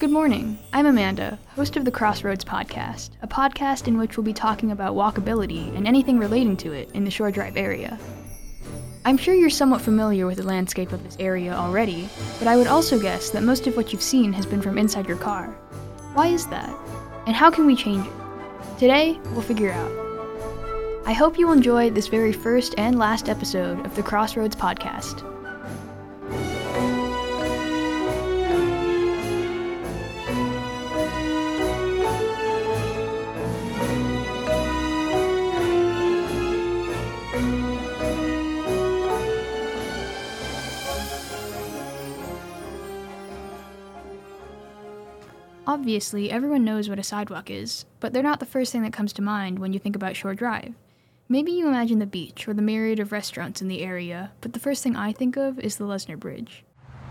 Good morning. I'm Amanda, host of the Crossroads podcast, a podcast in which we'll be talking about walkability and anything relating to it in the Shore Drive area. I'm sure you're somewhat familiar with the landscape of this area already, but I would also guess that most of what you've seen has been from inside your car. Why is that? And how can we change it? Today, we'll figure out. I hope you enjoy this very first and last episode of the Crossroads podcast. Obviously, everyone knows what a sidewalk is, but they're not the first thing that comes to mind when you think about Shore Drive. Maybe you imagine the beach or the myriad of restaurants in the area, but the first thing I think of is the Lesner Bridge.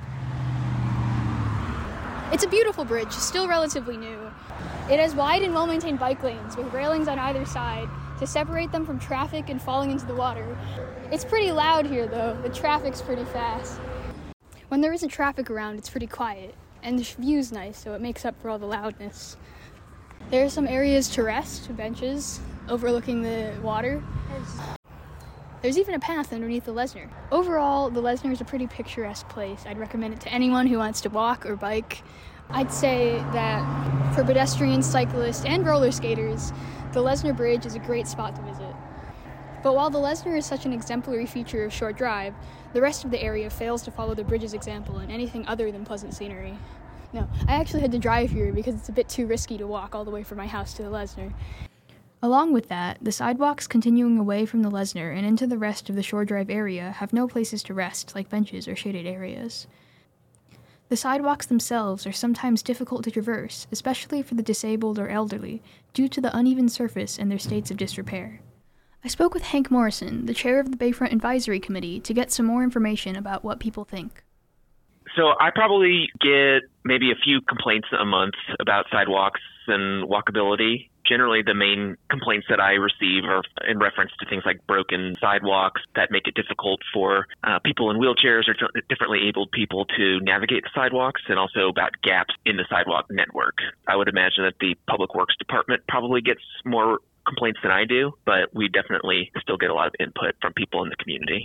It's a beautiful bridge, still relatively new. It has wide and well-maintained bike lanes with railings on either side to separate them from traffic and falling into the water. It's pretty loud here, though. The traffic's pretty fast. When there isn't traffic around, it's pretty quiet. And the view's nice, so it makes up for all the loudness. There are some areas to rest, benches, overlooking the water. There's even a path underneath the Lesner. Overall, the Lesner is a pretty picturesque place. I'd recommend it to anyone who wants to walk or bike. I'd say that for pedestrians, cyclists, and roller skaters, the Lesner Bridge is a great spot to visit. But while the Lesner is such an exemplary feature of Shore Drive, the rest of the area fails to follow the bridge's example in anything other than pleasant scenery. No, I actually had to drive here because it's a bit too risky to walk all the way from my house to the Lesner. Along with that, the sidewalks continuing away from the Lesner and into the rest of the Shore Drive area have no places to rest, like benches or shaded areas. The sidewalks themselves are sometimes difficult to traverse, especially for the disabled or elderly, due to the uneven surface and their states of disrepair. I spoke with Hank Morrison, the chair of the Bayfront Advisory Committee, to get some more information about what people think. So I probably get maybe a few complaints a month about sidewalks and walkability. Generally, the main complaints that I receive are in reference to things like broken sidewalks that make it difficult for people in wheelchairs or differently abled people to navigate the sidewalks, and also about gaps in the sidewalk network. I would imagine that the Public Works Department probably gets more complaints than I do, but we definitely still get a lot of input from people in the community.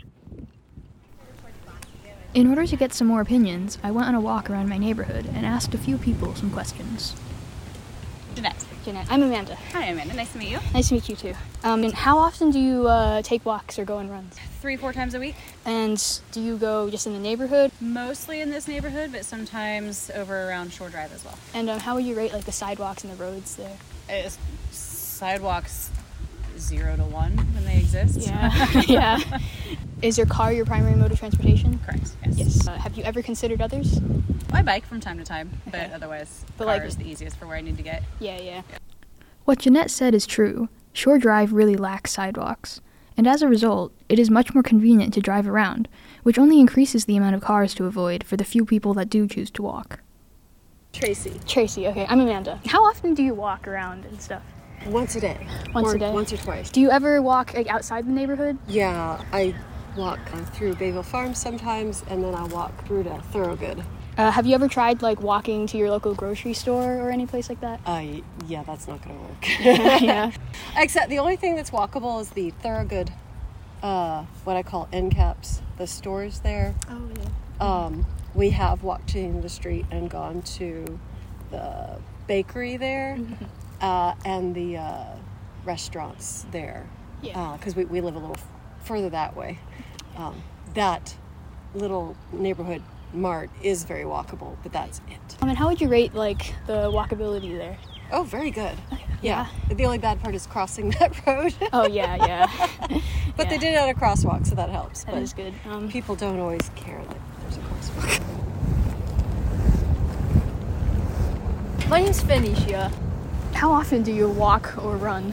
In order to get some more opinions, I went on a walk around my neighborhood and asked a few people some questions. Jeanette. I'm Amanda. Hi, Amanda. Nice to meet you. Nice to meet you, too. And how often do you take walks or go on runs? 3-4 times a week. And do you go just in the neighborhood? Mostly in this neighborhood, but sometimes over around Shore Drive as well. And how would you rate the sidewalks and the roads there? Sidewalks 0 to 1 when they exist. Yeah. Yeah. Is your car your primary mode of transportation? Correct. Yes. Yes. Have you ever considered others? I bike from time to time, but Okay. Otherwise, But car is the easiest for where I need to get. Yeah. What Jeanette said is true. Shore Drive really lacks sidewalks, and as a result, it is much more convenient to drive around, which only increases the amount of cars to avoid for the few people that do choose to walk. Tracy, okay. I'm Amanda. How often do you walk around and stuff? Once a day. Once a day? Once or twice. Do you ever walk outside the neighborhood? Yeah, I walk through Bayville Farms sometimes, and then I walk through to Thorogood. Have you ever tried walking to your local grocery store or any place like that? Yeah, that's not going to work. Yeah. Except the only thing that's walkable is the Thorogood, what I call end caps, the stores there. Oh, yeah. We have walked in the street and gone to the bakery there, and the restaurants there. Yeah. Because we live a little further that way. That little neighborhood mart is very walkable, but that's it. And how would you rate the walkability there? Oh, very good. Yeah. The only bad part is crossing that road. Oh, yeah. But they did it on a crosswalk, so that helps. That is good. People don't always care that there's a crosswalk. My name's Phoenicia. How often do you walk or run?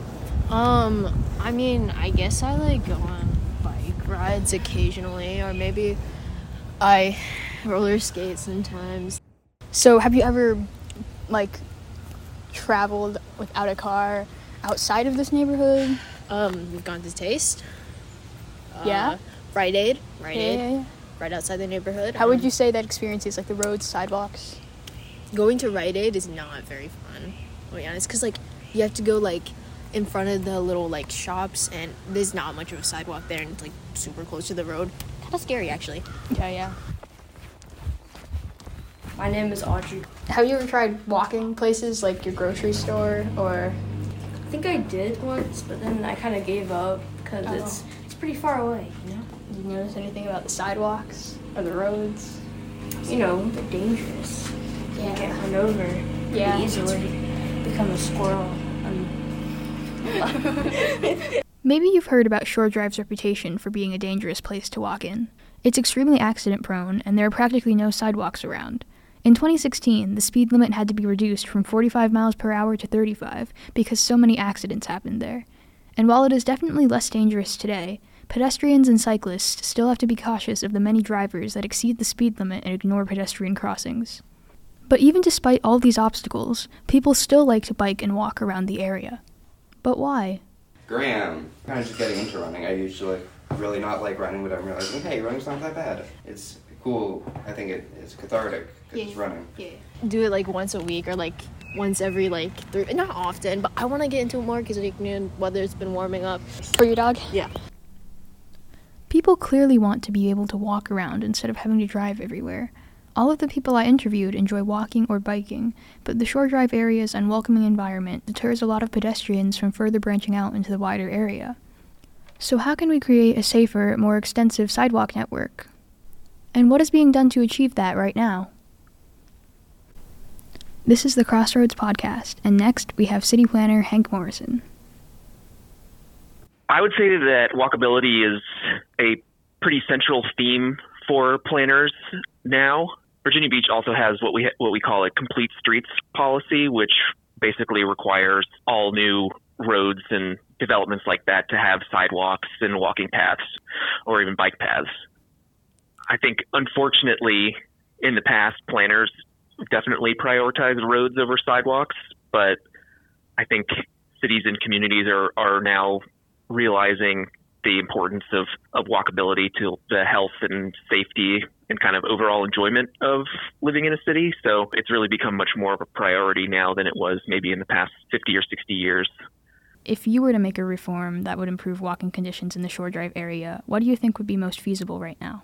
I guess I go on bike rides occasionally, or maybe I roller skate sometimes. So have you ever traveled without a car outside of this neighborhood? We've gone to Taste. Yeah? Rite Aid. Yeah. Right outside the neighborhood. How would you say that experience is, the roads, sidewalks? going to Rite Aid is not very fun, to be honest, because, like, you have to go, like, in front of the little, like, shops, and there's not much of a sidewalk there, and it's, like, super close to the road. Kind of scary, actually. Yeah. My name is Audrey. Have you ever tried walking places like your grocery store or? I think I did once, but then I kind of gave up because it's pretty far away, you know? Did you notice anything about the sidewalks or the roads? You know, they're dangerous. Yeah. You get run over Yeah. easily, become a squirrel. Maybe you've heard about Shore Drive's reputation for being a dangerous place to walk in. It's extremely accident-prone, and there are practically no sidewalks around. In 2016, the speed limit had to be reduced from 45 miles per hour to 35 because so many accidents happened there. And while it is definitely less dangerous today, pedestrians and cyclists still have to be cautious of the many drivers that exceed the speed limit and ignore pedestrian crossings. But even despite all these obstacles, people still like to bike and walk around the area. But why? Graham. Kind of just getting into running. I usually really not like running, but I'm realizing, hey, running's not that bad. It's cool. I think it's cathartic because it's running. Yeah. Do it like once a week or like once every like 3, not often, but I want to get into it more because like, weather's been warming up. For your dog? Yeah. People clearly want to be able to walk around instead of having to drive everywhere. All of the people I interviewed enjoy walking or biking, but the Shore Drive area's unwelcoming environment deters a lot of pedestrians from further branching out into the wider area. So how can we create a safer, more extensive sidewalk network? And what is being done to achieve that right now? This is the Crossroads Podcast, and next we have City Planner Hank Morrison. I would say that walkability is a pretty central theme for planners now. Virginia Beach also has what we call a complete streets policy, which basically requires all new roads and developments like that to have sidewalks and walking paths or even bike paths. I think, unfortunately, in the past, planners definitely prioritize roads over sidewalks, but I think cities and communities are now realizing the importance of walkability to the health and safety and kind of overall enjoyment of living in a city. So it's really become much more of a priority now than it was maybe in the past 50 or 60 years. If you were to make a reform that would improve walking conditions in the Shore Drive area, what do you think would be most feasible right now?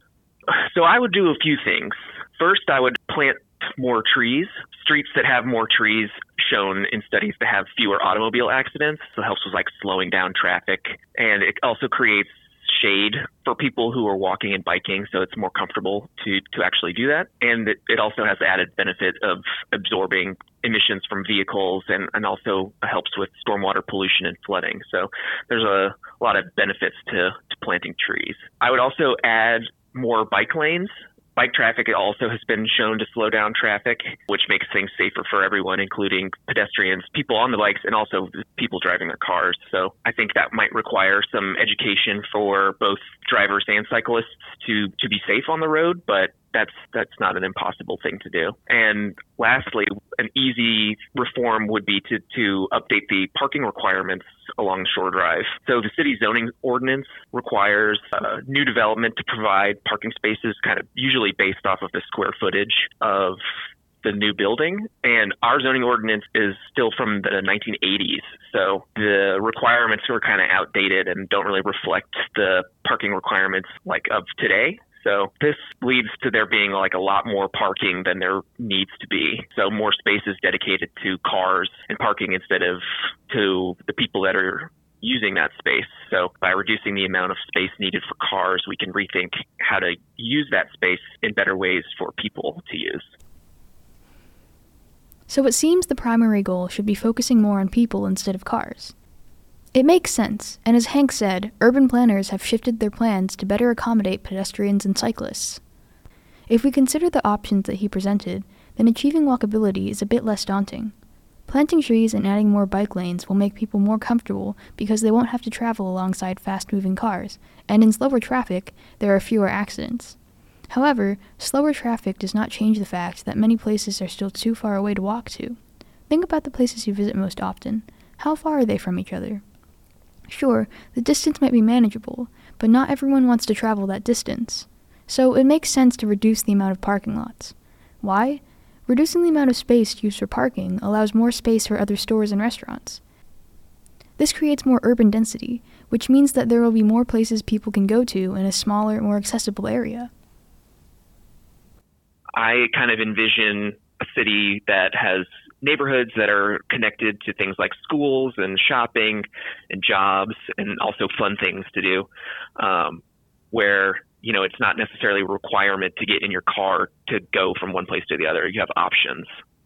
So I would do a few things. First, I would plant more trees. Streets that have more trees shown in studies to have fewer automobile accidents. So it helps with like slowing down traffic. And it also creates shade for people who are walking and biking, so it's more comfortable to actually do that. And it also has the added benefit of absorbing emissions from vehicles and also helps with stormwater pollution and flooding. So there's a lot of benefits to planting trees. I would also add more bike lanes. Bike traffic also has been shown to slow down traffic, which makes things safer for everyone, including pedestrians, people on the bikes, and also people driving their cars. So I think that might require some education for both drivers and cyclists to be safe on the road, but that's not an impossible thing to do. And lastly, an easy reform would be to update the parking requirements along Shore Drive. So the city zoning ordinance requires new development to provide parking spaces kind of usually based off of the square footage of the new building. And our zoning ordinance is still from the 1980s. So the requirements are kind of outdated and don't really reflect the parking requirements like of today. So this leads to there being like a lot more parking than there needs to be. So more spaces dedicated to cars and parking instead of to the people that are using that space. So by reducing the amount of space needed for cars, we can rethink how to use that space in better ways for people to use. So it seems the primary goal should be focusing more on people instead of cars. It makes sense, and as Hank said, urban planners have shifted their plans to better accommodate pedestrians and cyclists. If we consider the options that he presented, then achieving walkability is a bit less daunting. Planting trees and adding more bike lanes will make people more comfortable because they won't have to travel alongside fast-moving cars, and in slower traffic, there are fewer accidents. However, slower traffic does not change the fact that many places are still too far away to walk to. Think about the places you visit most often. How far are they from each other? Sure, the distance might be manageable, but not everyone wants to travel that distance. So it makes sense to reduce the amount of parking lots. Why? Reducing the amount of space used for parking allows more space for other stores and restaurants. This creates more urban density, which means that there will be more places people can go to in a smaller, more accessible area. I kind of envision a city that has neighborhoods that are connected to things like schools and shopping and jobs and also fun things to do, where it's not necessarily a requirement to get in your car to go from one place to the other. You have options.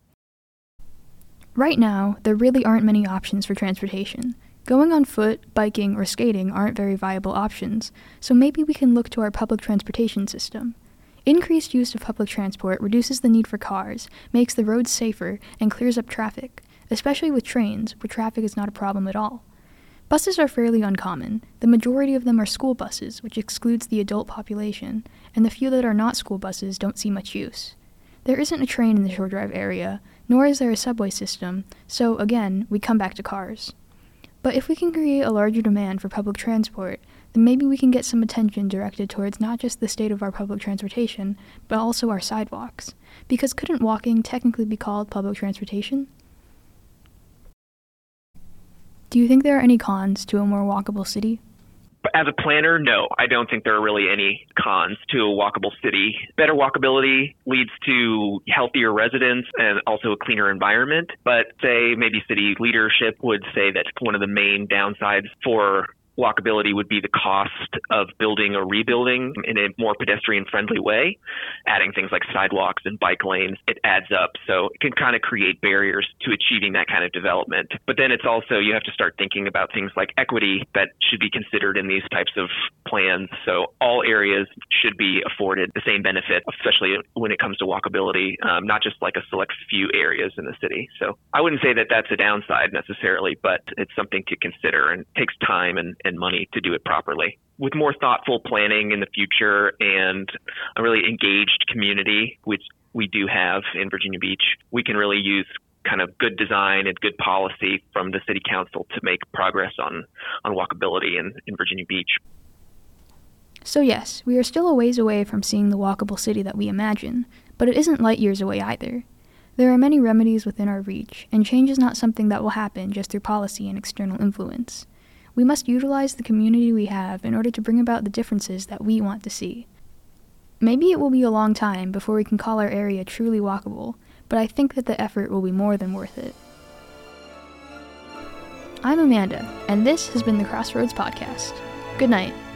Right now, there really aren't many options for transportation. Going on foot, biking, or skating aren't very viable options, so maybe we can look to our public transportation system. Increased use of public transport reduces the need for cars, makes the roads safer, and clears up traffic, especially with trains, where traffic is not a problem at all. Buses are fairly uncommon. The majority of them are school buses, which excludes the adult population, and the few that are not school buses don't see much use. There isn't a train in the Shore Drive area, nor is there a subway system, so again, we come back to cars. But if we can create a larger demand for public transport, then maybe we can get some attention directed towards not just the state of our public transportation, but also our sidewalks. Because couldn't walking technically be called public transportation? Do you think there are any cons to a more walkable city? As a planner, no, I don't think there are really any cons to a walkable city. Better walkability leads to healthier residents and also a cleaner environment. But say maybe city leadership would say that one of the main downsides for walkability would be the cost of building or rebuilding in a more pedestrian-friendly way. Adding things like sidewalks and bike lanes, it adds up. So it can kind of create barriers to achieving that kind of development. But then it's also, you have to start thinking about things like equity that should be considered in these types of plans. So all areas should be afforded the same benefit, especially when it comes to walkability, not just like a select few areas in the city. So I wouldn't say that that's a downside necessarily, but it's something to consider, and it takes time and money to do it properly. With more thoughtful planning in the future and a really engaged community, which we do have in Virginia Beach, we can really use kind of good design and good policy from the city council to make progress on walkability in Virginia Beach. So yes, we are still a ways away from seeing the walkable city that we imagine, but it isn't light years away either. There are many remedies within our reach, and change is not something that will happen just through policy and external influence. We must utilize the community we have in order to bring about the differences that we want to see. Maybe it will be a long time before we can call our area truly walkable, but I think that the effort will be more than worth it. I'm Amanda, and this has been the Crossroads Podcast. Good night.